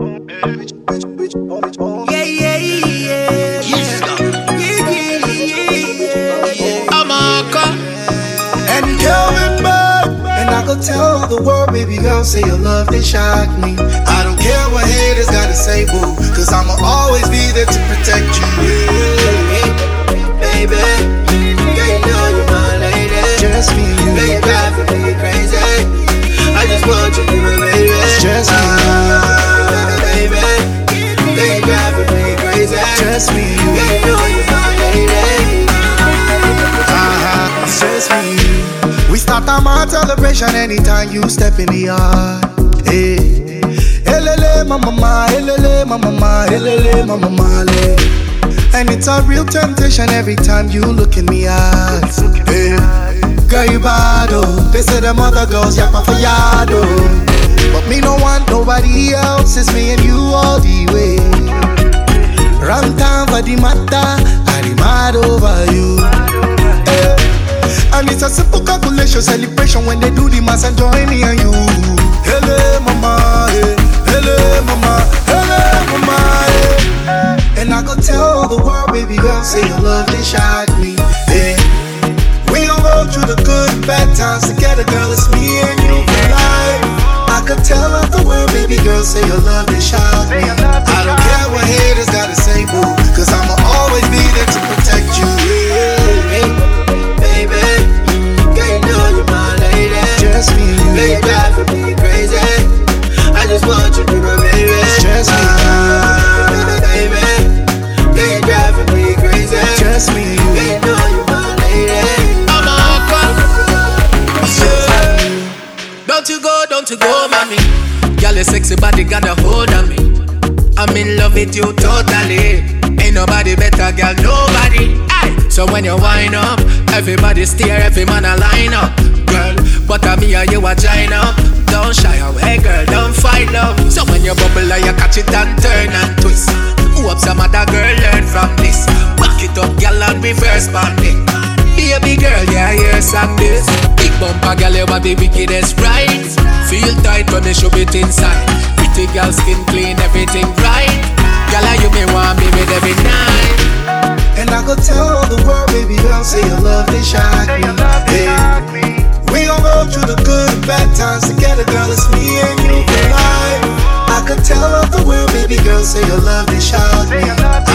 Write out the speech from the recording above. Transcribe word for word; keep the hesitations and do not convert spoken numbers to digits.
Yeah, yeah, yeah. Yeah, yeah, yeah. I'm a cop. And coming back, and I go tell the world, baby girl, say your love, they shock me. I don't care what haters gotta say, boo, cause I'ma always be there to protect you. Yeah. Baby, girl, you know you're my lady. Just me and you. Girl, you drive me crazy. I just want you to be my baby. It's just me and you. Baby, girl, you drive me crazy. Just me and you. Girl, you know you're my lady. Uh-huh. It's just me and you. We start our mad celebration anytime you step in the yard. Hey, elele mama ma, elele mama ma, elele mama ma le. And it's a real temptation every time you look in me eyes. Hey, girl you bad oh, they say them other girls yapa for yard oh. But me no want nobody else, it's me and you all the way. Wrong time for the matter, I'm mad over you. Hey. And it's a simple calculation, celebration when they do the mass and join me and you. Hele mama, hey. Hele mama, hele mama, hey. And I go tell the world, baby girl, say your love, they shock me. Hey. We gon' go through the good and bad times together, girl, it's me and you for life. I could tell the world, baby girl, say your love, they shock me. I don't care what haters gotta say, boo, cause I'ma always be there to protect you. Yeah. Just me and you. Girl, you drive me crazy. I just want you to be my baby. It's just me and you. Baby, girl, you drive me crazy. Just me and you. Girl, you know you're my lady. I'm a cop. Don't you go, don't you go, mommy. Girl, your sexy body got a hold on me. I'm in love with you totally. Ain't nobody better, girl, nobody. Aye. So when you wind up, everybody stare, every man a line up. Girl, but I me and you a join up. Don't shy away, girl, don't fight love. So when you bubble, you catch it and turn and twist. Hope some other girl learn from this. Back it up, girl, and reverse bandit. Baby girl, yeah, hear some this. Big bumper, girl, you are the wickedest, right? Feel tight when they show it inside. Pretty girl, skin clean, everything right. Girl, you me want me with every night. And I go tell the world, baby girl, say your love, they shock me. Hey. We gon' go through the good and bad times together, girl, it's me and you for life. I could tell the world, baby girl, say your love, they shock me.